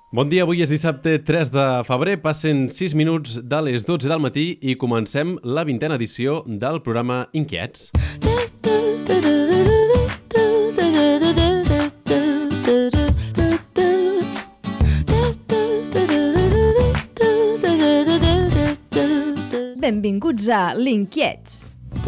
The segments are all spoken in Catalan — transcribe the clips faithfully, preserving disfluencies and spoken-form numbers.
Bon dia, avui és dissabte tres de febrer, passen sis minuts de les dotze del matí i comencem la vintena edició del programa Inquiets. Benvinguts a l'Inquiets.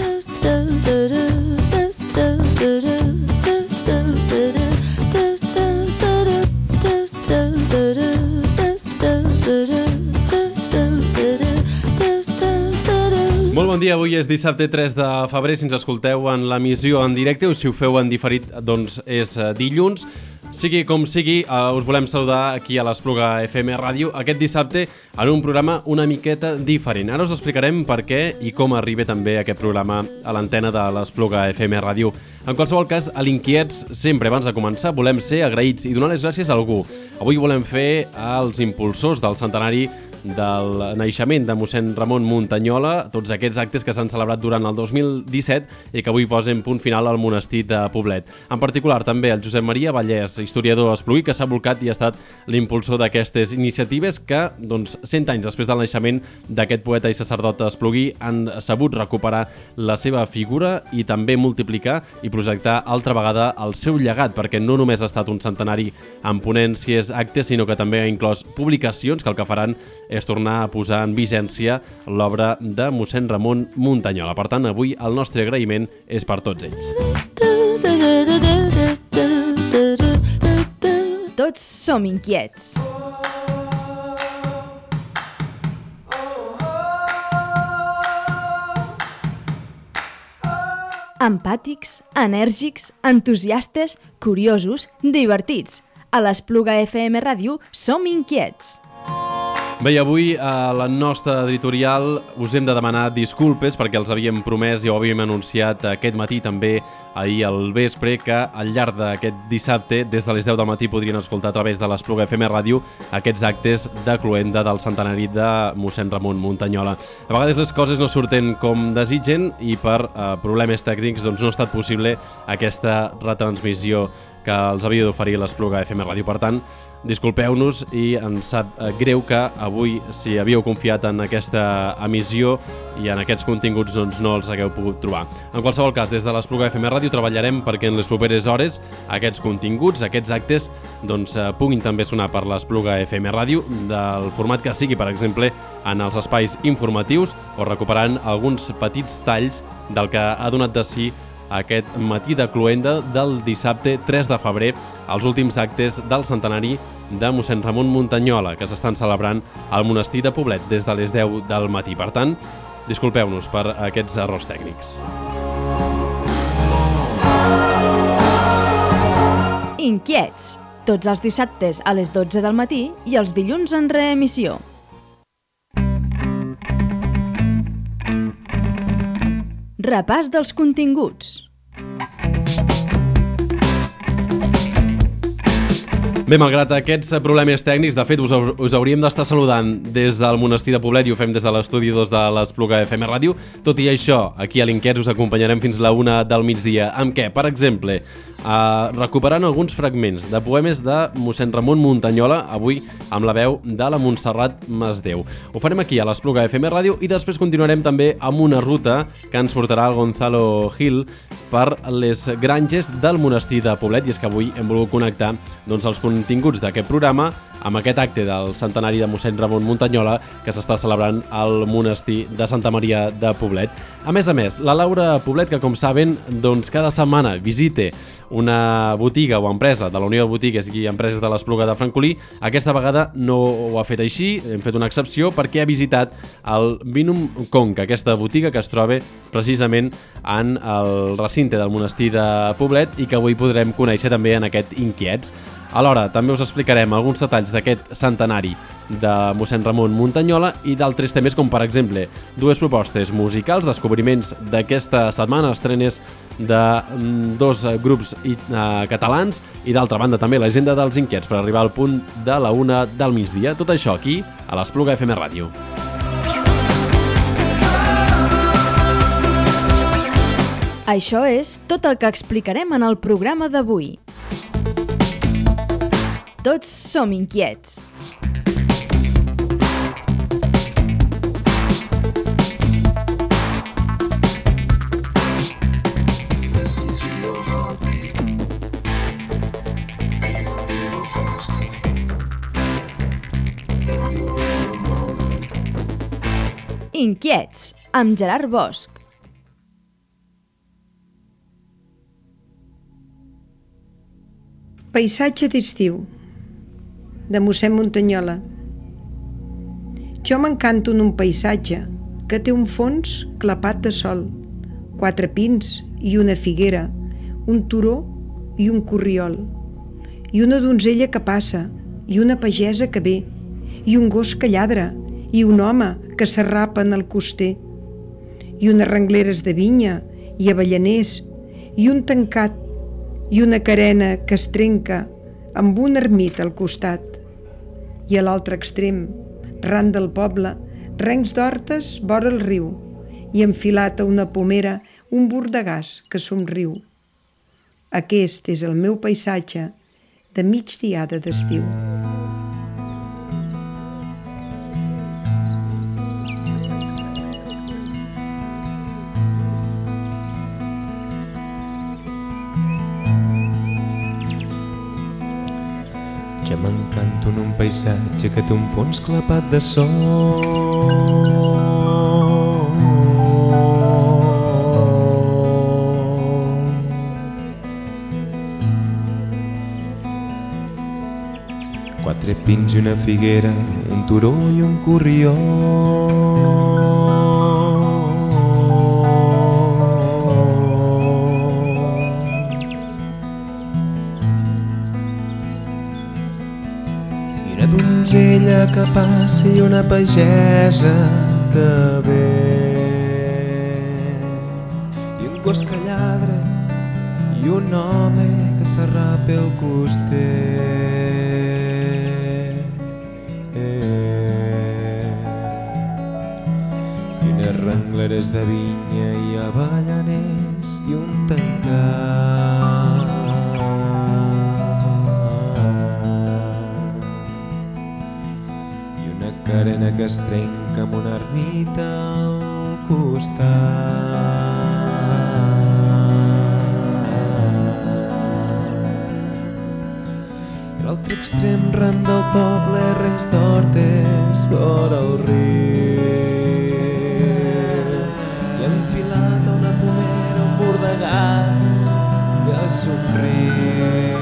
Molt bon dia, avui és dissabte tres de febrer, si ens escolteu en l'emissió en directe o si ho feu en diferit, doncs és dilluns. Sigui com sigui, uh, us volem saludar aquí a l'Espluga F M Ràdio aquest dissabte en un programa una miqueta diferent. Ara us explicarem per què i com arriba també aquest programa a l'antena de l'Espluga F M Ràdio. En qualsevol cas, a l'Inquiets, sempre abans de començar, volem ser agraïts i donar les gràcies a algú. Avui volem fer als impulsors del centenari del naixement de mossèn Ramon Muntanyola, tots aquests actes que s'han celebrat durant el dos mil disset i que avui posen punt final al monestir de Poblet. En particular, també el Josep Maria Vallès, historiador espluguí, que s'ha volcat i ha estat l'impulsor d'aquestes iniciatives que, doncs, cent anys després del naixement d'aquest poeta i sacerdot espluguí, han sabut recuperar la seva figura i també multiplicar i projectar altra vegada el seu llegat, perquè no només ha estat un centenari amb ponències, actes, sinó que també ha inclòs publicacions que el que faran és tornar a posar en vigència l'obra de mossèn Ramon Muntanyola. Per tant, avui el nostre agraïment és per tots ells. Tots som inquiets. Empàtics, enèrgics, entusiastes, curiosos, divertits. A l'Espluga F M Ràdio som inquiets. Bé, avui a la nostra editorial us hem de demanar disculpes perquè els havíem promès i ho havíem anunciat aquest matí, també ahir al vespre, que al llarg d'aquest dissabte, des de les deu del matí, podrien escoltar a través de l'Espluga F M Ràdio aquests actes de cloenda del centenari de mossèn Ramon Muntanyola. A vegades les coses no surten com desitgen i per eh, problemes tècnics doncs no ha estat possible aquesta retransmissió que els havia d'oferir l'Espluga F M Ràdio. Per tant, disculpeu-nos i ens sap greu que avui, si havíeu confiat en aquesta emissió i en aquests continguts, doncs no els hagueu pogut trobar. En qualsevol cas, des de l'Espluga F M Ràdio treballarem perquè en les properes hores aquests continguts, aquests actes, doncs puguin també sonar per l'Espluga F M Ràdio del format que sigui, per exemple, en els espais informatius o recuperant alguns petits talls del que ha donat de si aquest matí de cloenda del dissabte tres de febrer, els últims actes del centenari de mossèn Ramon Muntanyola, que s'estan celebrant al monestir de Poblet des de les deu del matí. Per tant, disculpeu-nos per aquests errors tècnics. Inquiets, tots els dissabtes a les dotze del matí i els dilluns en reemissió. Repàs dels continguts. Bé, malgrat aquests problemes tècnics, de fet, us, us hauríem d'estar saludant des del monestir de Poblet i ho fem des de l'estudi dos de l'Espluga F M Ràdio. Tot i això, aquí a l'Inquiets us acompanyarem fins la una del migdia. Amb què? Per exemple, uh, recuperant alguns fragments de poemes de mossèn Ramon Muntanyola, avui amb la veu de la Montserrat Masdeu. Ho farem aquí a l'Espluga F M Ràdio i després continuarem també amb una ruta que ens portarà el Gonzalo Gil per les granges del monestir de Poblet, i és que avui hem volgut connectar doncs, els continguts d'aquest programa amb aquest acte del centenari de mossèn Ramon Muntanyola que s'està celebrant al monestir de Santa Maria de Poblet. A més a més, la Laura Poblet, que com saben, doncs cada setmana visite una botiga o empresa de la Unió de Botigues i Empreses de l'Espluga de Francolí, aquesta vegada no ho ha fet així, hem fet una excepció perquè ha visitat el Vinum Conca, aquesta botiga que es troba precisament en el recinte del monestir de Poblet i que avui podrem conèixer també en aquest Inquiets. Alhora, també us explicarem alguns detalls d'aquest centenari de mossèn Ramon Muntanyola i d'altres temes com, per exemple, dues propostes musicals, descobriments d'aquesta setmana, estrenes de dos grups eh, catalans i, d'altra banda, també l'agenda dels Inquiets per arribar al punt de la una del migdia. Tot això aquí, a l'Espluga F M Ràdio. Això és tot el que explicarem en el programa d'avui. Tots som inquiets. Inquiets, amb Gerard Bosch. Paisatge d'estiu, de mossèn Muntanyola. Jo m'encanto en un paisatge que té un fons clapat de sol, quatre pins i una figuera, un turó i un corriol, i una donzella que passa, i una pagesa que ve, i un gos que lladra, i un home que s'arrapa en el coster, i unes rengleres de vinya i avellaners, i un tancat, i una carena que es trenca amb una ermita al costat. I a l'altre extrem, ran del poble, rencs d'hortes vora el riu, i enfilat a una pomera un bordegàs que somriu. Aquest és el meu paisatge de migdiada d'estiu. Ja m'encanto en un paisatge que té un fons clapat de sol. Quatre pins i una figuera, un turó i un corriol. Donzella que passa i una pagesa que ve, i un gos que lladra i un home que s'arrapa al coster, i unes rengleres de vinya i avellaners i un tancat. Carena que es trenca amb una ermita al costat. I a l'altre extrem, ran del poble, rencs d'hortes vora el riu, i enfilat a una pomera un bordegàs que somriu.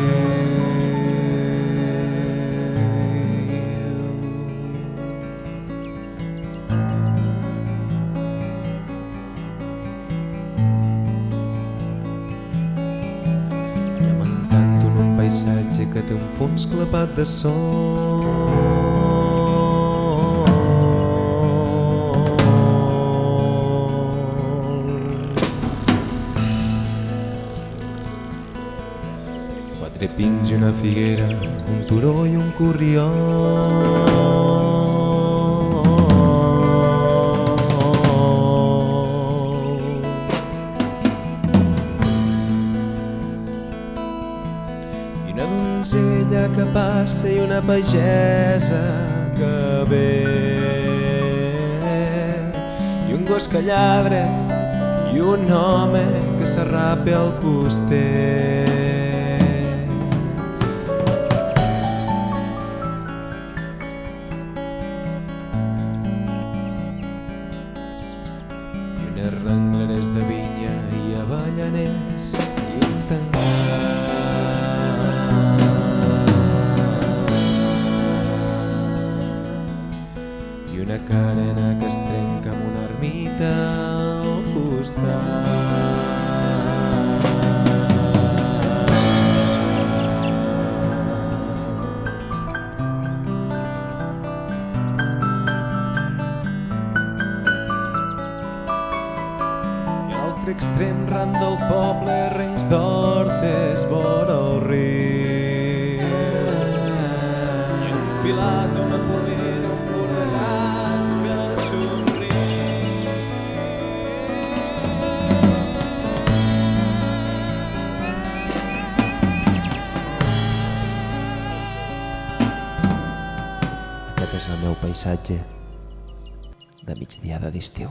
Paisatge que té un fons clapat de sol. Quatre pins i una figuera, un turó i un corriol. Que passa i una pagesa que ve, i un gos que lladra i un home que s'arrapa al coster. I unes rengleres de vinya i avellaners i un tancat. Una carena que es trenca amb una ermita al costat. I a l'altre extrem, ran del poble, rencs d'hortes vora el riu, i enfilat a una pomera un bordegàs que somriu. Aquest és el meu paisatge de migdiada d'estiu.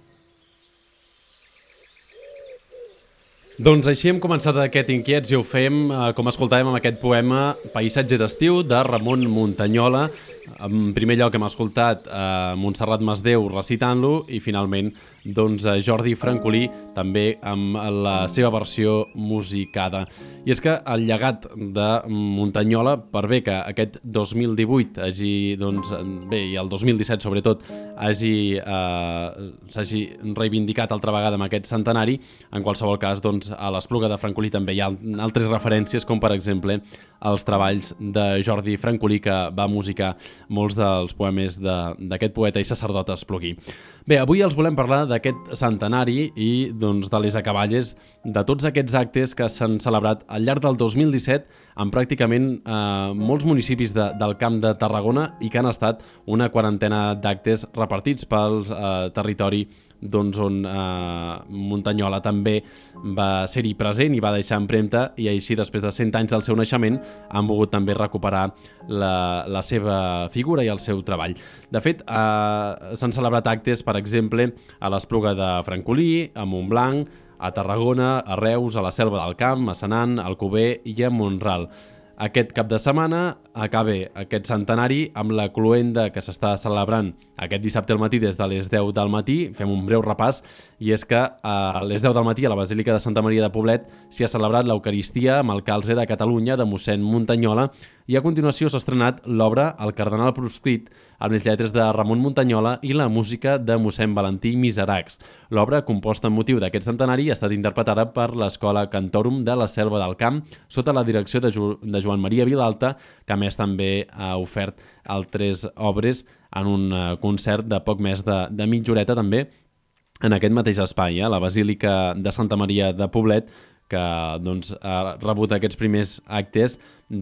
Doncs així hem començat aquest Inquiets i ho fem, eh, com escoltàvem amb aquest poema Paisatge d'estiu de Ramon Muntanyola. En primer lloc hem escoltat eh, Montserrat Masdeu recitant-lo i finalment doncs, Jordi Francolí també amb la seva versió musicada. I és que el llegat de Muntanyola, per bé que aquest dos mil divuit hagi, doncs, bé, i el dos mil disset sobretot hagi, eh, s'hagi reivindicat altra vegada amb aquest centenari, en qualsevol cas doncs, a l'Espluga de Francolí també hi ha altres referències, com per exemple els treballs de Jordi Francolí, que va musicar molts dels poemes d'aquest poeta i sacerdot espluguí. Bé, avui els volem parlar d'aquest centenari i doncs, de les acaballes de tots aquests actes que s'han celebrat al llarg del dos mil disset en pràcticament eh, molts municipis de, del Camp de Tarragona i que han estat una quarantena d'actes repartits pel eh, territori doncs, on eh, Muntanyola també va ser-hi present i va deixar empremta, i així després de cent anys del seu naixement han volgut també recuperar la, la seva figura i el seu treball. De fet, eh, s'han celebrat actes, per exemple, a l'Espluga de Francolí, a Montblanc, a Tarragona, a Reus, a la Selva del Camp, a Senan, a Alcover i a Mont-ral. Aquest cap de setmana acaba aquest centenari amb la cloenda que s'està celebrant aquest dissabte al matí des de les deu del matí. Fem un breu repàs, i és que a les deu del matí a la Basílica de Santa Maria de Poblet s'hi ha celebrat l'Eucaristia amb el calze de Catalunya de mossèn Muntanyola, i a continuació s'ha estrenat l'obra El cardenal proscrit amb les lletres de Ramon Muntanyola i la música de mossèn Valentí Miseracs. L'obra, composta amb motiu d'aquest centenari, ha estat interpretada per l'Escola Cantorum de la Selva del Camp sota la direcció de, Ju de Joan Maria Vilalta, que a més també ha ofert altres obres en un concert de poc més de, de mitja horeta també en aquest mateix espai, eh? La Basílica de Santa Maria de Poblet, que doncs, ha rebut aquests primers actes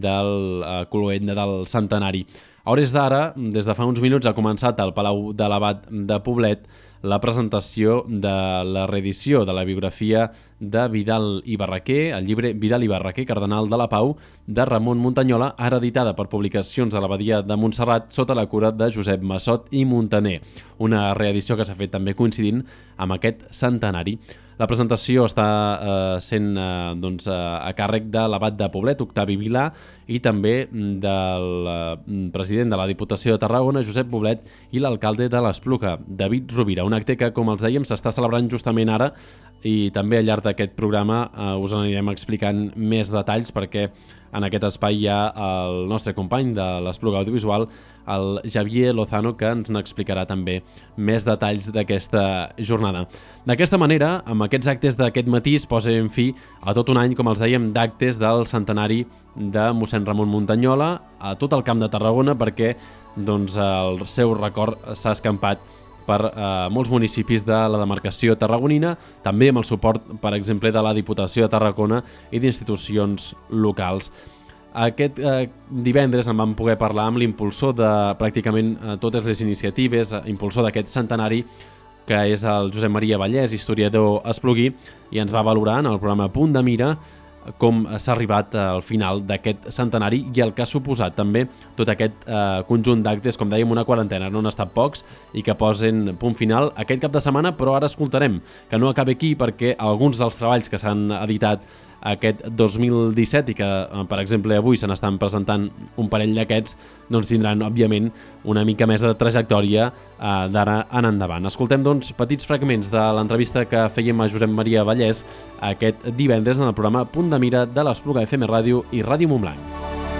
del uh, cloenda del centenari. A hores d'ara, des de fa uns minuts, ha començat al Palau de l'Abat de Poblet la presentació de la reedició de la biografia de Vidal i Barraquer, el llibre Vidal i Barraquer, cardenal de la Pau, de Ramon Muntanyola, ara editada per Publicacions de l'Abadia de Montserrat sota la cura de Josep Massot i Muntaner. Una reedició que s'ha fet també coincidint amb aquest centenari. La presentació està eh, sent eh, doncs, eh, a càrrec de l'abat de Poblet, Octavi Vilà, i també del eh, president de la Diputació de Tarragona, Josep Poblet, i l'alcalde de l'Espluga, David Rovira. Un acte que, com els dèiem, s'està celebrant justament ara, i també al llarg d'aquest programa eh, us anirem explicant més detalls, perquè en aquest espai hi ha el nostre company de l'Espluga Audiovisual, el Javier Lozano, que ens n'explicarà també més detalls d'aquesta jornada. D'aquesta manera, amb aquests actes d'aquest matí es posen fi a tot un any, com els dèiem, d'actes del centenari de mossèn Ramon Muntanyola a tot el Camp de Tarragona, perquè doncs, el seu record s'ha escampat per eh, molts municipis de la demarcació tarragonina, també amb el suport, per exemple, de la Diputació de Tarragona i d'institucions locals. Aquest eh, divendres en vam poder parlar amb l'impulsor de pràcticament eh, totes les iniciatives, eh, impulsor d'aquest centenari, que és el Josep Maria Vallès, historiador espluguí, i ens va valorar en el programa Punt de Mira com s'ha arribat al final d'aquest centenari i el que ha suposat també tot aquest eh, conjunt d'actes, com dèiem, una quarantena, no han estat pocs, i que posen punt final aquest cap de setmana. Però ara escoltarem que no acaba aquí, perquè alguns dels treballs que s'han editat aquest dos mil disset i que, per exemple, avui se n'estan presentant un parell d'aquests, doncs tindran, òbviament, una mica més de trajectòria eh, d'ara en endavant. Escoltem, doncs, petits fragments de l'entrevista que fèiem a Josep Maria Vallès aquest divendres en el programa Punt de Mira de l'Espluga F M Ràdio i Ràdio Montblanc.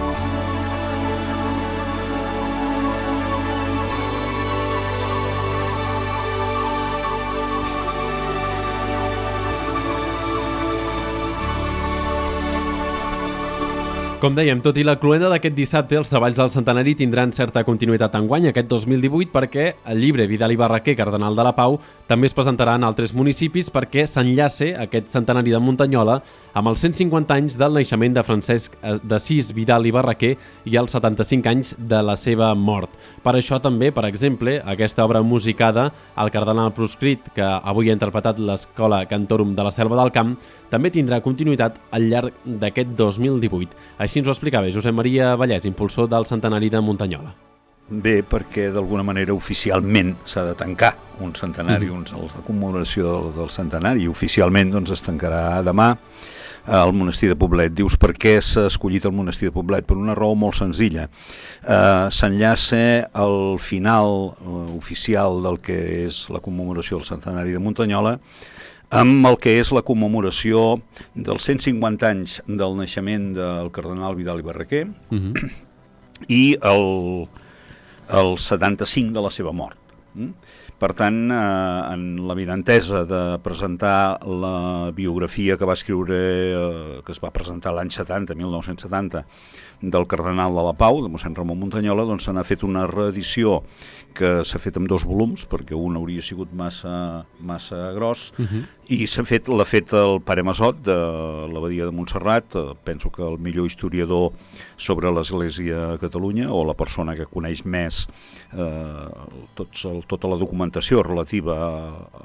Com dèiem, tot i la cloenda d'aquest dissabte, els treballs del centenari tindran certa continuïtat enguany aquest dos mil divuit, perquè el llibre Vidal i Barraquer, cardenal de la Pau, també es presentarà en altres municipis, perquè s'enllace aquest centenari de Muntanyola amb els cent cinquanta anys del naixement de Francesc d'Assís Vidal i Barraquer i els setanta-cinc anys de la seva mort. Per això també, per exemple, aquesta obra musicada, El cardenal proscrit, que avui ha interpretat l'Escola Cantorum de la Selva del Camp, també tindrà continuïtat al llarg d'aquest dos mil divuit. Així ens ho explicava Josep Maria Vallès, impulsor del centenari de Muntanyola. bé perquè d'alguna manera oficialment s'ha de tancar un centenari, mm. un, la commemoració del, del centenari, i oficialment doncs, es tancarà demà al monestir de Poblet. Dius, per què s'ha escollit el monestir de Poblet? Per una raó molt senzilla. Eh, S'enllaça al final eh, oficial del que és la commemoració del centenari de Muntanyola amb el que és la commemoració dels cent cinquanta anys del naixement del cardenal Vidal i Barraquer mm-hmm. i el, el setanta-cinc de la seva mort. Mm? Per tant, eh, en la vinentesa de presentar la biografia que va escriure, eh, que es va presentar l'any setanta, mil nou-cents setanta, del cardenal de la Pau, de mossèn Ramon Muntanyola, doncs se n'ha fet una reedició que s'ha fet en dos volums, perquè un hauria sigut massa, massa gros, uh-huh. i s'ha fet, l'ha fet el pare Masot de l'abadia de Montserrat, eh, penso que el millor historiador sobre l'Església a Catalunya, o la persona que coneix més eh, tots el, tota la documentació relativa a,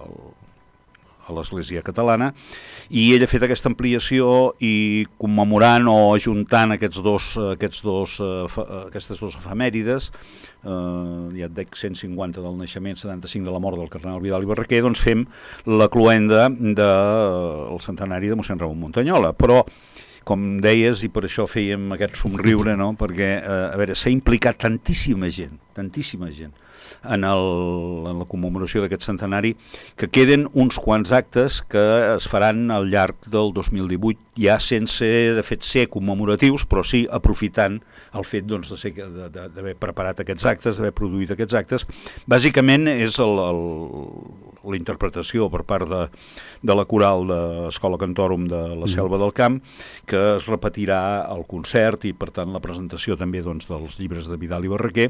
a l'Església catalana, i ell ha fet aquesta ampliació i commemorant o ajuntant aquests dos, aquests dos, aquestes dues efemèrides, eh, ja et dic cent cinquanta del naixement, setanta-cinc de la mort del cardenal Vidal i Barraquer, doncs fem la cloenda del de, el centenari de mossèn Ramon Muntanyola. Però, com deies, i per això fèiem aquest somriure, no? Perquè, eh, a veure, s'ha implicat tantíssima gent, tantíssima gent, en, el, en la commemoració d'aquest centenari, que queden uns quants actes que es faran al llarg del dos mil divuit, ja sense, de fet, ser commemoratius, però sí aprofitant el fet doncs, de ser, de, de, d'haver preparat aquests actes, d'haver produït aquests actes. Bàsicament és el, el, la interpretació per part de, de la coral de l'Escola Cantorum de la Selva del Camp, que es repetirà el concert i, per tant, la presentació també doncs, dels llibres de Vidal i Barraquer.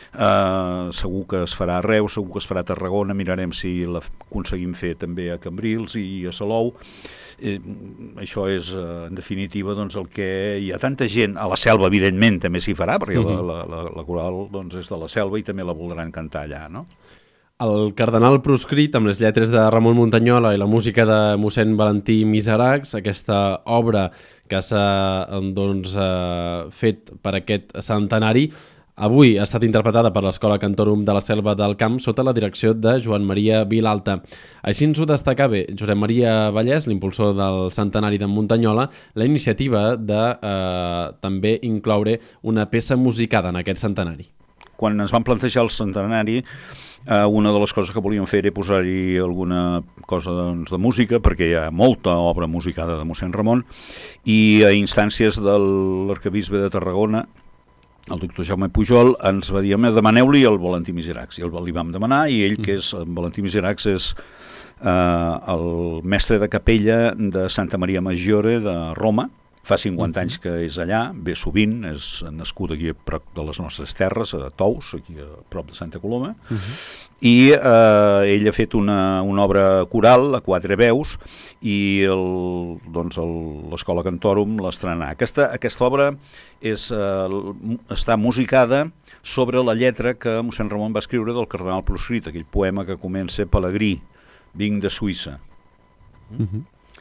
Uh, segur que es farà a Reus, segur que es farà a Tarragona, mirarem si l'aconseguim fer també a Cambrils i a Salou. Eh, això és, eh, en definitiva, doncs, el que hi ha tanta gent, a la Selva, evidentment, també s'hi farà, perquè uh-huh. la, la, la coral doncs, és de la Selva i també la voldran cantar allà, no? El cardenal proscrit, amb les lletres de Ramon Muntanyola i la música de mossèn Valentí Miseracs, aquesta obra que s'ha doncs, eh, fet per aquest centenari, avui ha estat interpretada per l'Escola Cantorum de la Selva del Camp sota la direcció de Joan Maria Vilalta. Així ens ho destacava Josep Maria Vallès, l'impulsor del centenari de Muntanyola, la iniciativa de eh, també incloure una peça musicada en aquest centenari. Quan ens van plantejar el centenari, eh, una de les coses que volíem fer era posar-hi alguna cosa doncs, de música, perquè hi ha molta obra musicada de mossèn Ramon, i a instàncies de l'arquebisbe de Tarragona, el doctor Jaume Pujol, ens va dir, demaneu-li el Valentí Miseracs, i el li vam demanar, i ell, que és, el Valentí Miseracs és eh, el mestre de capella de Santa Maria Maggiore de Roma, fa cinquanta anys que és allà, ve sovint, és nascut aquí a prop de les nostres terres, a Tous, aquí a prop de Santa Coloma, uh-huh. i eh, ell ha fet una, una obra coral a quatre veus, i el, doncs l'Escola Cantorum l'estrenarà. Aquesta, aquesta obra és, eh, està musicada sobre la lletra que mossèn Ramon va escriure del cardenal proscrit, aquell poema que comença Pelegrí, vinc de Suïssa. Uh-huh.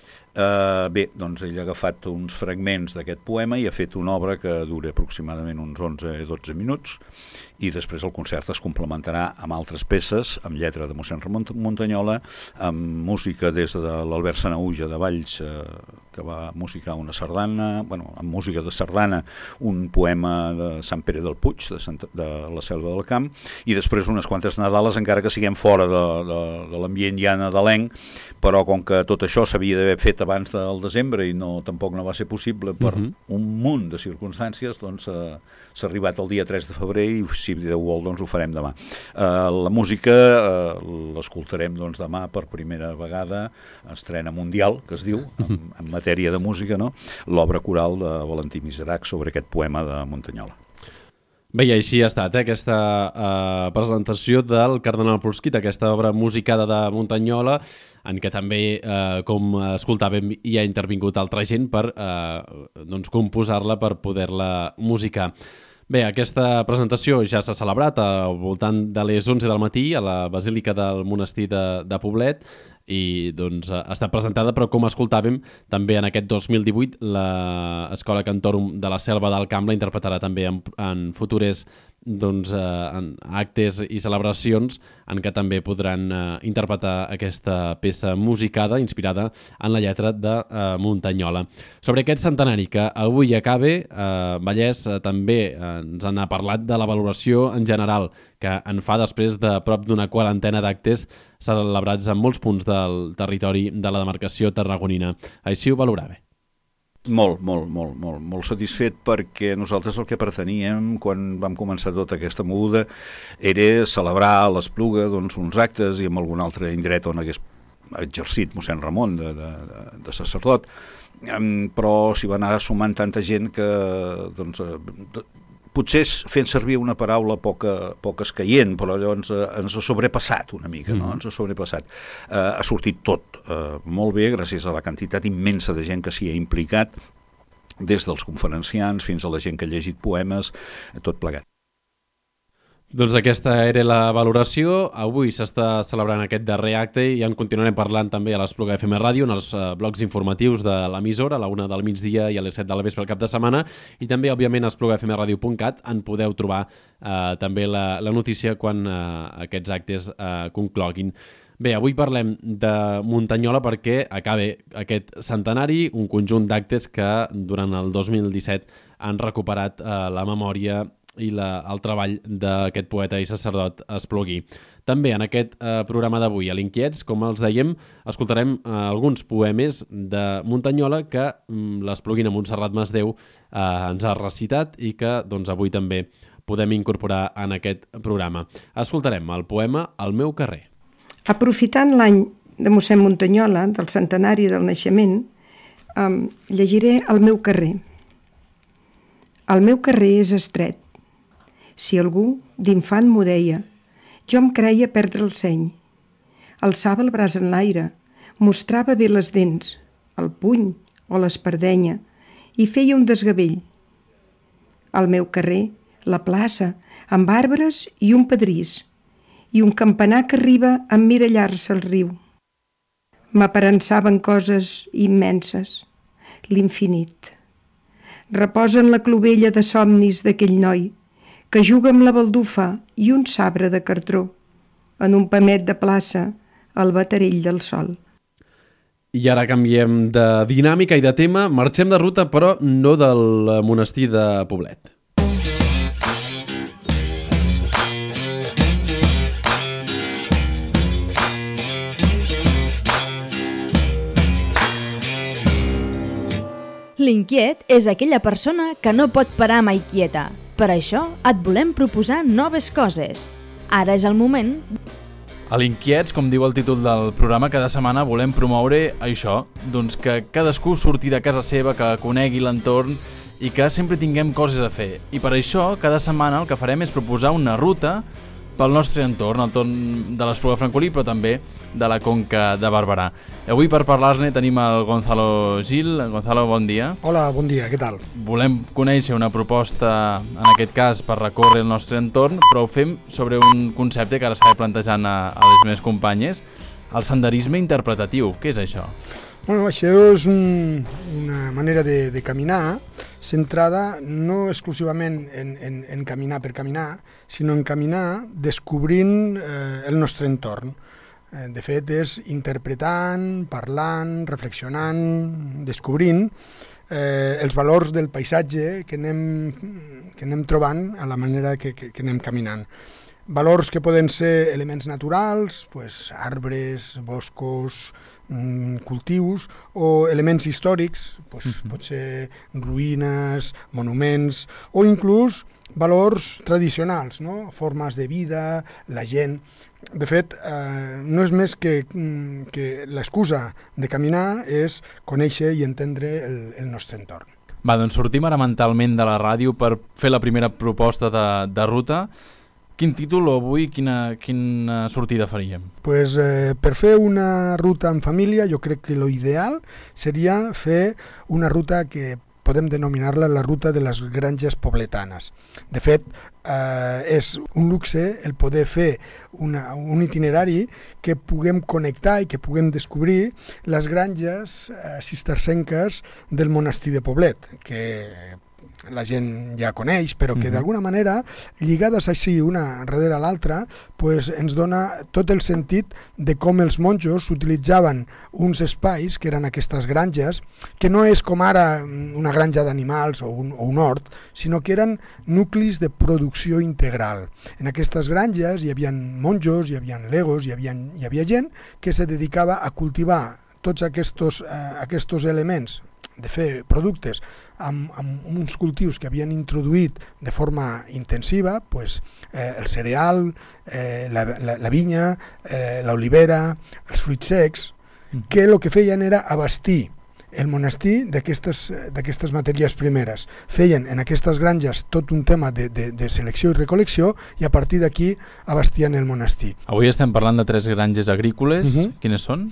Uh, bé, doncs ell ha agafat uns fragments d'aquest poema i ha fet una obra que dura aproximadament uns onze a dotze minuts, i després el concert es complementarà amb altres peces, amb lletra de mossèn Ramon Muntanyola, amb música des de l'Albert Sanaüja de Valls, eh, que va musicar una sardana, bueno, amb música de sardana, un poema de Sant Pere del Puig, de, Santa, de la Selva del Camp, i després unes quantes Nadales, encara que siguem fora de, de, de l'ambient ja nadalenc, però com que tot això s'havia d'haver fet abans del desembre i no, tampoc no va ser possible per uh-huh. un munt de circumstàncies, doncs eh, s'ha arribat el dia tres de febrer i si Déu vol doncs ho farem demà. Eh, la música eh, l'escoltarem doncs demà per primera vegada, estrena mundial, que es diu, en, en matèria de música, no? L'obra coral de Valentí Miseracs sobre aquest poema de Muntanyola. Bé, i així ha estat, eh, aquesta eh, presentació del cardenal proscrit, aquesta obra musicada de Muntanyola, en què també, eh, com escoltàvem, hi ha intervingut altra gent per eh, doncs, composar-la, per poder-la musicar. Bé, aquesta presentació ja s'ha celebrat al voltant de les onze del matí a la Basílica del Monestir de, de Poblet, i doncs ha estat presentada, però com escoltàvem, també en aquest dos mil divuit l'Escola Cantorum de la Selva del Camp la interpretarà també en, en futures doncs, eh, actes i celebracions en què també podran eh, interpretar aquesta peça musicada inspirada en la lletra de eh, Muntanyola. Sobre aquest centenari que avui acaba, eh, Vallès eh, també eh, ens en ha parlat de la valoració en general que en fa després de prop d'una quarantena d'actes celebrats en molts punts del territori de la demarcació tarragonina. Així ho valorava. Molt, molt, molt, molt, molt satisfet perquè nosaltres el que preteníem quan vam començar tota aquesta moguda era celebrar a l'Espluga doncs, uns actes i amb algun altre indret on hagués exercit mossèn Ramon de, de, de sacerdot, però s'hi va anar sumant tanta gent que doncs, potser fent servir una paraula poca, poc escaient, però llavors eh, ens ha sobrepassat una mica, no? Ens ha sobrepassat. Eh, ha sortit tot eh, molt bé gràcies a la quantitat immensa de gent que s'hi ha implicat, des dels conferenciants fins a la gent que ha llegit poemes, tot plegat. Doncs aquesta era la valoració. Avui s'està celebrant aquest darrer acte i en continuarem parlant també a l'Espluga F M Ràdio, en els uh, blocs informatius de l'emissora, a la una del migdia i a les set de la vespre al cap de setmana, i també, òbviament, a espluga f m radio punt cat en podeu trobar uh, també la, la notícia quan uh, aquests actes uh, concloguin. Bé, avui parlem de Muntanyola perquè acaba aquest centenari, un conjunt d'actes que durant el dos mil disset han recuperat uh, la memòria i la, el treball d'aquest poeta i sacerdot esplugui. També en aquest eh, programa d'avui, a l'Inquiets, com els dèiem, escoltarem eh, alguns poemes de Muntanyola que mm, l'Espluguina Montserrat Masdeu eh, ens ha recitat i que doncs, avui també podem incorporar en aquest programa. Escoltarem el poema El meu carrer. Aprofitant l'any de mossèn Muntanyola, del centenari del naixement, eh, llegiré El meu carrer. El meu carrer és estret. Si algú d'infant m'ho deia, jo em creia perdre el seny. Alçava el braç en l'aire, mostrava bé les dents, el puny o l'espardenya, i feia un desgavell. Al meu carrer, la plaça, amb arbres i un pedrís, i un campanar que arriba a emmirallar-se al riu. M'aparençaven coses immenses, l'infinit. Reposa en la clovella de somnis d'aquell noi, que juga amb la baldufa i un sabre de cartró, en un pamet de plaça, al baterell del sol. I ara canviem de dinàmica i de tema, marxem de ruta, però no del monestir de Poblet. L'inquiet és aquella persona que no pot parar mai quieta. Per això et volem proposar noves coses. Ara és el moment... A l'Inquiets, com diu el títol del programa, cada setmana volem promoure això, doncs que cadascú surti de casa seva, que conegui l'entorn i que sempre tinguem coses a fer. I per això, cada setmana el que farem és proposar una ruta pel nostre entorn, el entorn de l'Espluga Francolí, però també de la Conca de Barberà. Avui per parlar-ne tenim el Gonzalo Gil. Gonzalo, bon dia. Hola, bon dia, què tal? Volem conèixer una proposta, en aquest cas, per recórrer el nostre entorn, però ho fem sobre un concepte que ara s'ha de plantejant a, a les meves companyes, el senderisme interpretatiu. Què és això? Bueno, això és un, una manera de, de caminar centrada no exclusivament en, en, en caminar per caminar, sinó en caminar descobrint eh, el nostre entorn. Eh, de fet, és interpretant, parlant, reflexionant, descobrint eh, els valors del paisatge que anem, que anem trobant a la manera que, que, que anem caminant. Valors que poden ser elements naturals, pues, arbres, boscos, cultius, o elements històrics, doncs, uh-huh. pot ser ruïnes, monuments, o inclús valors tradicionals, no? Formes de vida, la gent. De fet, eh, no és més que, que l'excusa de caminar és conèixer i entendre el, el nostre entorn. Va, doncs sortim ara mentalment de la ràdio per fer la primera proposta de, de ruta. Quin títol o avui quina, quina sortida faríem? Pues, eh, per fer una ruta en família, jo crec que l'ideal seria fer una ruta que podem denominar-la la ruta de les granges pobletanes. De fet, eh, és un luxe el poder fer una, un itinerari que puguem connectar i que puguem descobrir les granges eh, cistercenques del monestir de Poblet, que la gent ja coneix, però que d'alguna manera, lligades així una darrere l'altra, pues, ens dona tot el sentit de com els monjos utilitzaven uns espais, que eren aquestes granges, que no és com ara una granja d'animals o, un, o un hort, sinó que eren nuclis de producció integral. En aquestes granges hi havia monjos, hi havia legos, hi havia, hi havia gent que se dedicava a cultivar tots aquests, eh, aquests elements de fer productes amb, amb uns cultius que havien introduït de forma intensiva, pues, eh, el cereal, eh, la, la, la vinya, eh, l'olivera, els fruits secs, que el que feien era abastir el monestir d'aquestes matèries primeres. Feien en aquestes granges tot un tema de, de, de selecció i recolecció i a partir d'aquí abastien el monestir. Avui estem parlant de tres granges agrícoles. Uh-huh. Quines són?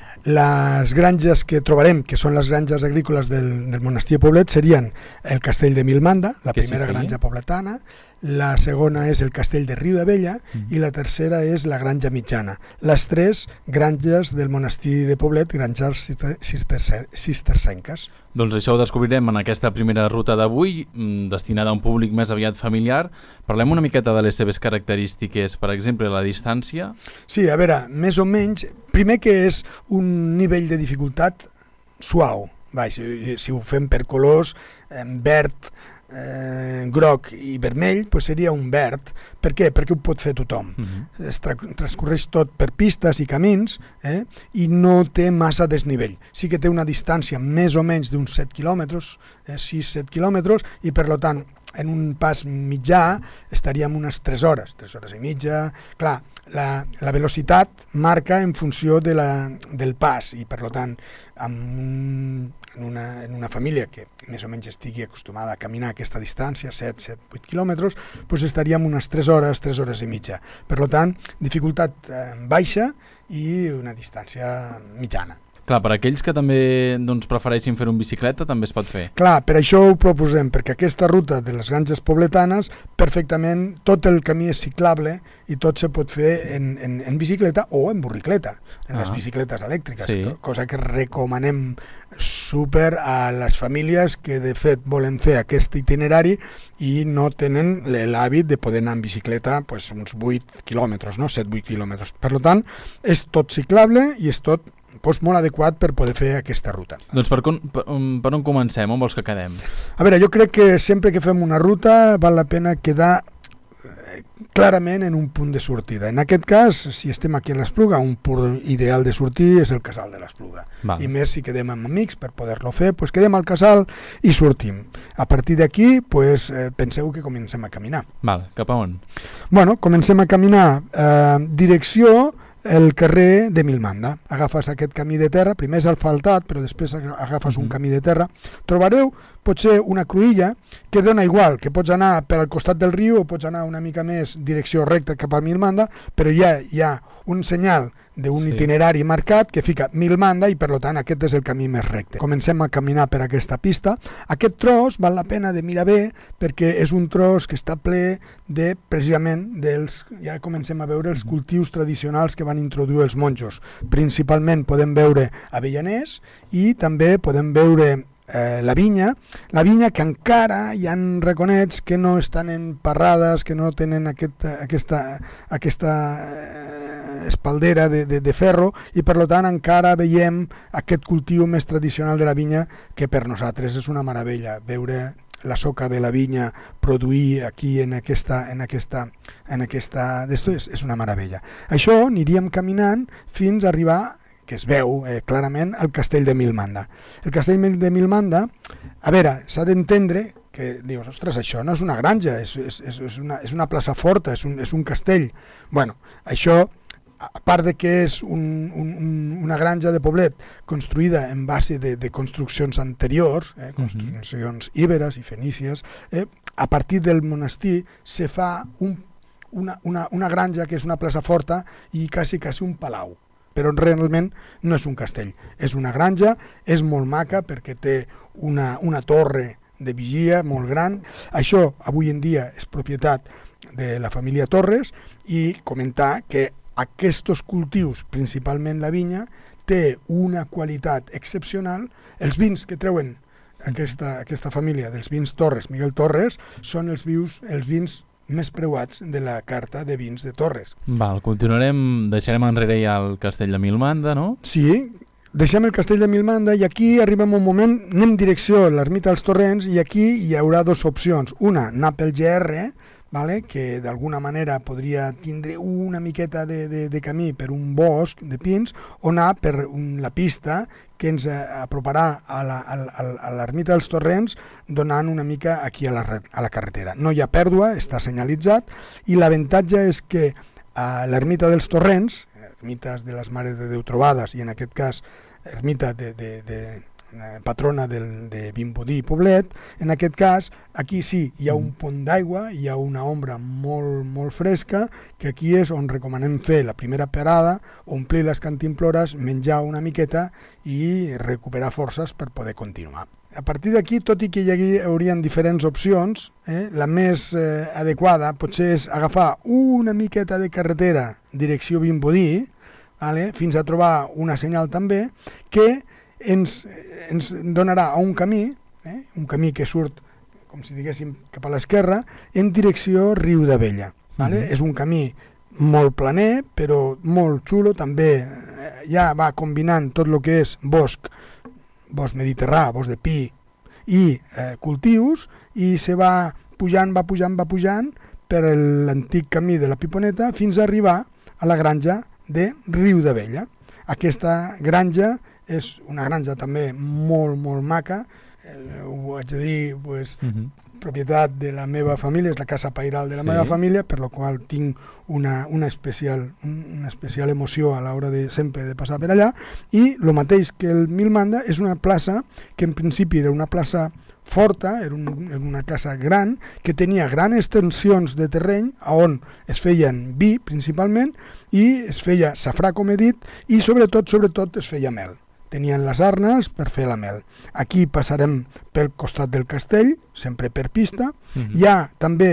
Les granges que trobarem, que són les granges agrícoles del, del monestir de Poblet, serien el castell de Milmanda, la que primera granja pobletana, la segona és el castell de Riudabella mm. i la tercera és la granja mitjana. Les tres granges del monestir de Poblet, granges cistercenques. Doncs això ho descobrirem en aquesta primera ruta d'avui, destinada a un públic més aviat familiar. Parlem una miqueta de les seves característiques, per exemple, la distància. Sí, a veure, més o menys, primer que és un nivell de dificultat suau. Va, si, si ho fem per colors, eh, verd, eh, groc i vermell, pues seria un verd. Per què? Perquè ho pot fer tothom. Uh-huh. Es tra transcorreix tot per pistes i camins, eh, i no té massa desnivell. Sí que té una distància més o menys d'uns set quilòmetres, eh, sis set quilòmetres, i per tant en un pas mitjà estaríem unes tres hores, tres hores i mitja. Clar, la, la velocitat marca en funció de la, del pas i per tant amb un, en, una, en una família que més o menys estigui acostumada a caminar aquesta distància, set, set, vuit quilòmetres, doncs estaríem unes tres hores, tres hores i mitja. Per tant, dificultat eh, baixa i una distància mitjana. Clar, per aquells que també doncs, prefereixin fer-ho en bicicleta també es pot fer. Clar, per això ho proposem, perquè aquesta ruta de les granges pobletanes, perfectament tot el camí és ciclable i tot se pot fer en, en, en bicicleta o en burricleta, en ah. les bicicletes elèctriques, sí. Cosa que recomanem super a les famílies que de fet volen fer aquest itinerari i no tenen l'hàbit de poder anar en bicicleta pues, uns vuit quilòmetres, no? set vuit quilòmetres. Per tant, és tot ciclable i és tot pues, molt adequat per poder fer aquesta ruta. Doncs per, per, per on comencem? On vols que quedem? A veure, jo crec que sempre que fem una ruta val la pena quedar clarament en un punt de sortida. En aquest cas, si estem aquí a l'Espluga, un punt ideal de sortir és el casal de l'Espluga. I més si quedem amb amics per poder-lo fer, doncs quedem al casal i sortim. A partir d'aquí, pues, eh, penseu que comencem a caminar. Val, cap a on? Bueno, comencem a caminar eh, direcció el carrer de Milmanda. Agafes aquest camí de terra, primer és asfaltat, però després agafes un camí de terra. Trobareu potser una cruïlla que dona igual, que pots anar per al costat del riu o pots anar una mica més direcció recta cap a Milmanda, però ja hi ha un senyal d'un sí. itinerari marcat que fica Milmanda i per tant aquest és el camí més recte. Comencem a caminar per aquesta pista. Aquest tros val la pena de mirar bé perquè és un tros que està ple de precisament dels, ja comencem a veure els cultius tradicionals que van introduir els monjos. Principalment podem veure avellaners i també podem veure Eh, la vinya, la vinya que encara hi ha reconets que no estan emparrades, que no tenen aquest, aquesta, aquesta eh, espaldera de, de, de ferro i per tant encara veiem aquest cultiu més tradicional de la vinya que per nosaltres és una meravella veure la soca de la vinya produir aquí en aquesta, en aquesta, en aquesta d'esto és, és una meravella. Això aniríem caminant fins a arribar que es veu eh, clarament al castell de Milmanda. El castell de Milmanda, a veure, s'ha d'entendre que dius, ostres, això no és una granja, és, és, és, una, és una plaça forta, és un, és un castell. Bueno, això, a part de que és un, un, una granja de poblet construïda en base de, de construccions anteriors, eh, construccions íberes i fenícies, eh, a partir del monestir se fa un, una, una, una granja que és una plaça forta i quasi, quasi un palau. Però realment no és un castell, és una granja, és molt maca perquè té una, una torre de vigia molt gran. Això avui en dia és propietat de la família Torres i comentar que aquests cultius, principalment la vinya, té una qualitat excepcional. Els vins que treuen aquesta, aquesta família dels vins Torres, Miguel Torres, són els, vius, els vins més preuats de la carta de vins de Torres. Val, continuarem, deixarem enrere ja el castell de Milmanda, no? Sí, deixem el castell de Milmanda i aquí arribem a un moment, anem en direcció a l'ermita dels Torrents i aquí hi haurà dues opcions. Una, anar pel G R, vale? Que d'alguna manera podria tindre una miqueta de, de, de camí per un bosc de pins o anar per un, la pista que ens aproparà a la, a, a l'ermita dels Torrents donant una mica aquí a la, a la carretera. No hi ha pèrdua, està senyalitzat i l'avantatge és que a l'ermita dels Torrents, ermites de les Mares de Déu trobades i en aquest cas ermita de, de, de patrona del, de Vimbodí i Poblet, en aquest cas aquí sí hi ha un pont d'aigua, hi ha una ombra molt, molt fresca, que aquí és on recomanem fer la primera parada, omplir les cantimplores, menjar una miqueta i recuperar forces per poder continuar. A partir d'aquí, tot i que hi haurien diferents opcions, eh, la més eh, adequada potser és agafar una miqueta de carretera direcció Vimbodí, vale, fins a trobar una senyal també, que ens, ens donarà a un camí, eh, un camí que surt, com si diguéssim, cap a l'esquerra, en direcció Riu d'Abella. Vale? Uh-huh. És un camí molt planer, però molt xulo, també eh, ja va combinant tot el que és bosc, bosc mediterrà, bosc de pi i eh, cultius, i se va pujant, va pujant, va pujant per l'antic camí de la Piponeta fins a arribar a la granja de Riu d'Abella. Aquesta granja és una granja també molt, molt maca, eh, ho haig de dir, pues, uh-huh. propietat de la meva família, és la casa pairal de la sí. meva família, per la qual tinc una, una, especial, una especial emoció a l'hora de sempre de passar per allà, i el mateix que el Milmanda és una plaça que en principi era una plaça forta, era, un, era una casa gran, que tenia grans extensions de terreny on es feien vi principalment i es feia safrà, com he dit, i sobretot, sobretot es feia mel. Tenien les arnes per fer la mel. Aquí passarem pel costat del castell, sempre per pista. Mm-hmm. Hi ha també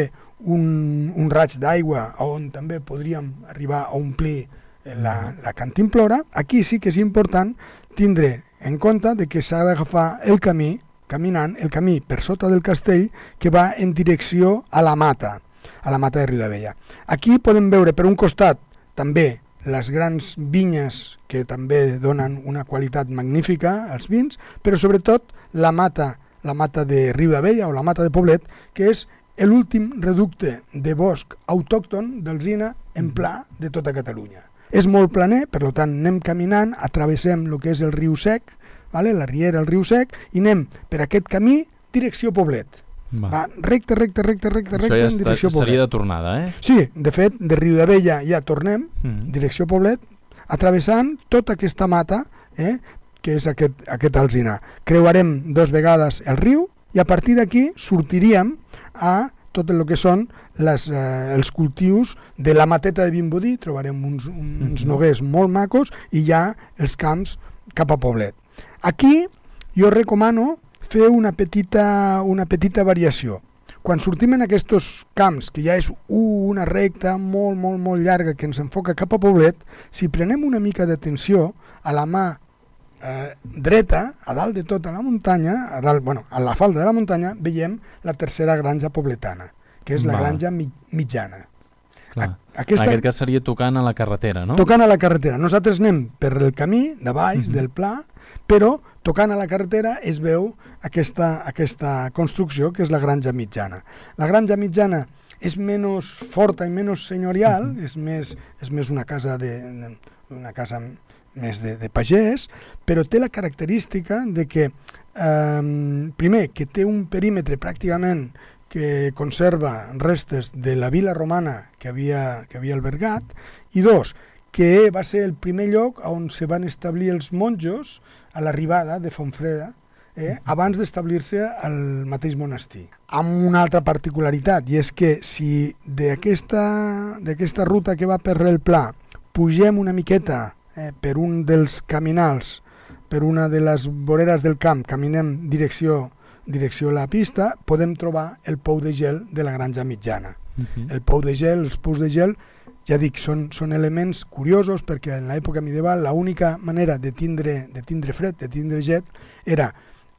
un, un raig d'aigua on també podríem arribar a omplir la, la cantimplora. Aquí sí que és important tindre en compte de que s'ha d'agafar el camí, caminant, el camí per sota del castell que va en direcció a la mata, a la mata de Riu d'Abella. Aquí podem veure per un costat també les grans vinyes que també donen una qualitat magnífica als vins, però sobretot la mata, la mata de Riu d'Abella o la mata de Poblet, que és l'últim reducte de bosc autòcton d'alzina en pla de tota Catalunya. És molt planer, per tant anem caminant, atravessem el que és el riu Sec, vale? La riera, el riu Sec, i anem per aquest camí direcció Poblet. Va. Va recte, recte, recte, recte, recte ja en direcció està, Poblet. Seria de tornada, eh? Sí, de fet, de Riu d'Abella ja tornem, mm. direcció Poblet, atravessant tota aquesta mata, eh, que és aquest, aquest alzinar. Creuarem dos vegades el riu i a partir d'aquí sortiríem a tot el que són les, eh, els cultius de la mateta de Vimbodí, trobarem uns, uns mm-hmm. noguers molt macos i ja els camps cap a Poblet. Aquí jo recomano fer una petita, una petita variació. Quan sortim en aquests camps, que ja és una recta molt, molt, molt llarga que ens enfoca cap a Poblet, si prenem una mica d'atenció a la mà eh, dreta, a dalt de tota la muntanya, a, dalt, bueno, a la falda de la muntanya, veiem la tercera granja pobletana, que és la Va. granja mi mitjana. Clar. Aquesta, en aquest cas seria tocant a la carretera, no? Tocant a la carretera. Nosaltres anem per el camí de baix, uh-huh. del pla, però tocant a la carretera es veu aquesta, aquesta construcció que és la granja mitjana. La granja mitjana és menys forta i menys senyorial, uh-huh. és, més, és més una casa, de, una casa més de, de pagès, però té la característica de que, eh, primer, que té un perímetre pràcticament que conserva restes de la vila romana que havia, que havia albergat, i dos, que va ser el primer lloc on se van establir els monjos a l'arribada de Fontfreda, eh, abans d'establir-se al mateix monestir. Amb una altra particularitat, i és que si d'aquesta d'aquesta ruta que va per el Pla pugem una miqueta eh, per un dels caminals, per una de les voreres del camp, caminem direcció direcció a la pista, podem trobar el pou de gel de la granja mitjana. Uh-huh. El pou de gel, els pous de gel, ja dic, són, són elements curiosos perquè en l'època medieval l'única manera de tindre, de tindre fred, de tindre jet, era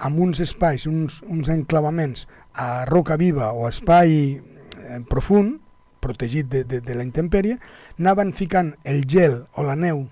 amb uns espais, uns, uns enclavaments a roca viva o espai eh, profund, protegit de, de, de la intempèrie, anaven ficant el gel o la neu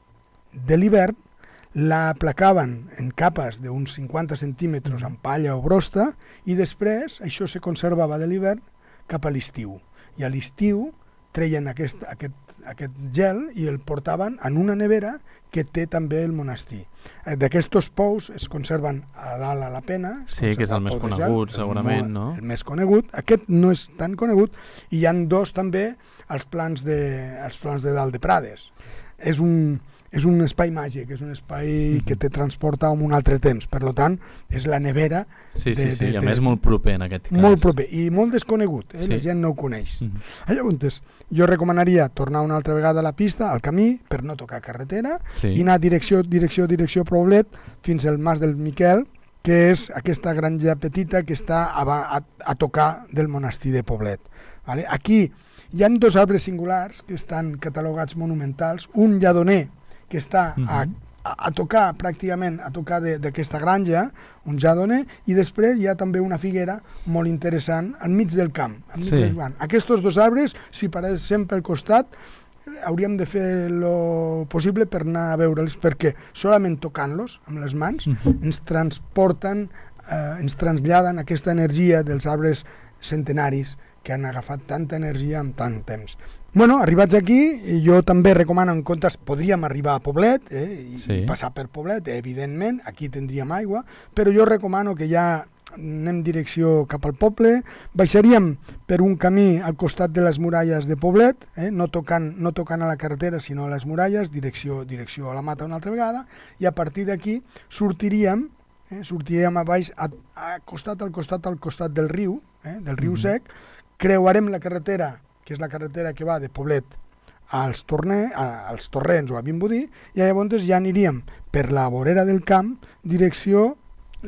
de l'hivern, la placaven en capes d'uns cinquanta centímetres amb palla o brosta i després això se conservava de l'hivern cap a l'estiu. I a l'estiu treien aquest, aquest, aquest gel i el portaven en una nevera que té també el monestir. D'aquests pous es conserven a dalt a la pena. Sí, que és el més conegut, segurament, no? El més conegut. Aquest no és tan conegut i hi ha dos també als plans de, als plans de dalt de Prades. És un... És un espai màgic, és un espai que te transporta a un altre temps, per tant, és la nevera... Sí, sí, sí, i a més molt proper en aquest cas. Molt proper, i molt desconegut, eh? Sí. La gent no ho coneix. Uh -huh. Llavors, jo recomanaria tornar una altra vegada a la pista, al camí, per no tocar carretera, sí. i anar direcció, direcció, direcció Poblet, fins al Mas del Miquel, que és aquesta granja petita que està a, a, a tocar del monestir de Poblet. Vale? Aquí hi ha dos arbres singulars que estan catalogats monumentals, un lladoner, que està a, a, a tocar pràcticament a tocar d'aquesta granja, un jadoner, i després hi ha també una figuera molt interessant al mig del camp. Al mig sí. del camp. Aquests dos arbres, si pareixen pel costat, hauríem de fer el possible per anar a veure'ls, perquè solament tocant-los amb les mans uh-huh. ens transporten, eh, ens traslladen aquesta energia dels arbres centenaris que han agafat tanta energia en tant temps. Bueno, arribats aquí, jo també recomano, en comptes, podríem arribar a Poblet, eh, i, sí. i passar per Poblet, eh, evidentment, aquí tindríem aigua, però jo recomano que ja anem direcció cap al poble, baixaríem per un camí al costat de les muralles de Poblet, eh, no, tocant, no tocant a la carretera, sinó a les muralles, direcció, direcció a la Mata una altra vegada, i a partir d'aquí sortiríem, eh, sortiríem a baix, a, a costat al costat al costat del riu, eh, del riu mm-hmm. sec, creuarem la carretera, que és la carretera que va de Poblet als, torne, a, als Torrents o a Vimbodí, i llavors ja aniríem per la vorera del camp, direcció